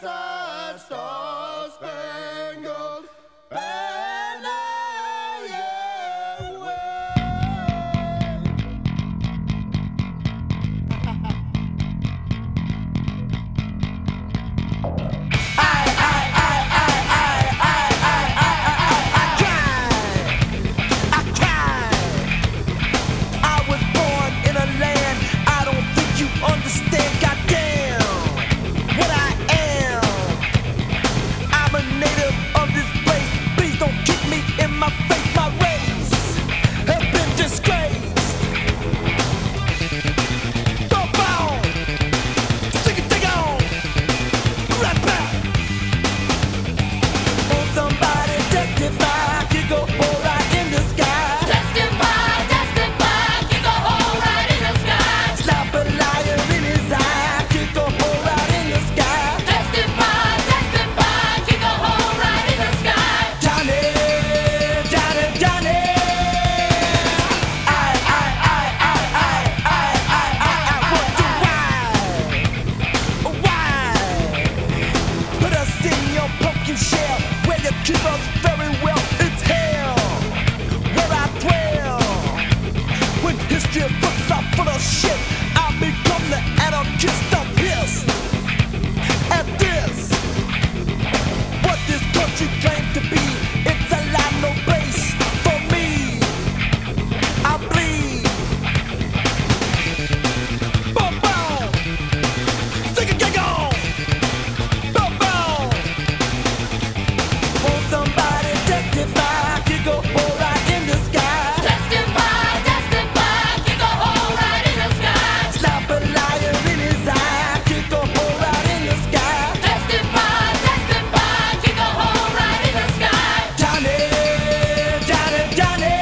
that star-spangled banner, yeah, Understand, goddamn, what I am. I'm a native of this place. Please don't kick me in my face. My race has been disgraced. Bump on, sing it, dig on, right back. Will somebody testify? Kick a hole right in the sky. Testify, testify, kick a hole right in the sky. Slap a liar in his eye. Kick a hole right in the sky. Testify, testify, kick a hole right in the sky. Johnny, Johnny, Johnny. Why? Put us in your pumpkin shell, where you keep us very well. It's hell, where I dwell. When history books are full of shit, I become the anarchist. I'm pissed at this. What this country claims to be, it's a lie, no base for me. I bleed. Boom, boom. Sing a gig on. Boom, boom. Won't somebody testify? Kick a hole right in the sky. Testify, testify, kick a hole right in the sky. Slap a liar in his eye. Kick a hole right in the sky. Testify, testify, kick a hole right in the sky. Johnny, Johnny, Johnny.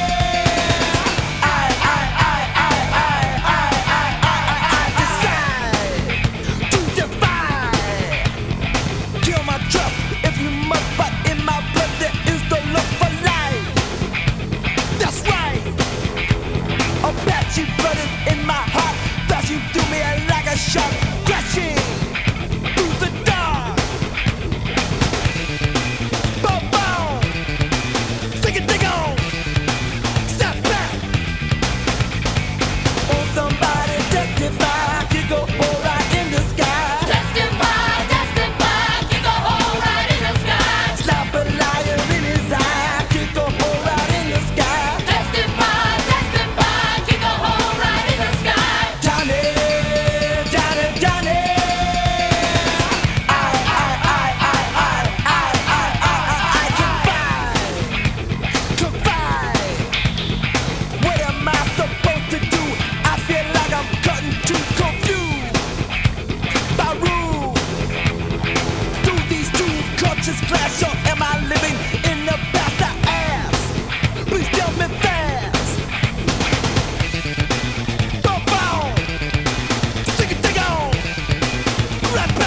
I decide to defy. Kill my trust if you must, but in my blood there is the love for life. That's right. Apache blood is in my heart, flashing through me like a shot, crashing through the dark. Boom, boom. Sing it, dig on. Step back. Won't somebody testify? Kick a hole right in the sky. Testify, testify, kick a hole right in the sky. Slap a liar in his eye. Kick a hole right in the sky. Testify, testify, kick a hole right in the sky. Johnny, Johnny, Johnny. I confide. What am I supposed to do? I feel like I'm cutting too confused by rules. Do these two cultures clash, or am I living in the past? I ask. Please tell me fast. Boom, boom. Sing it, dig on. Right back.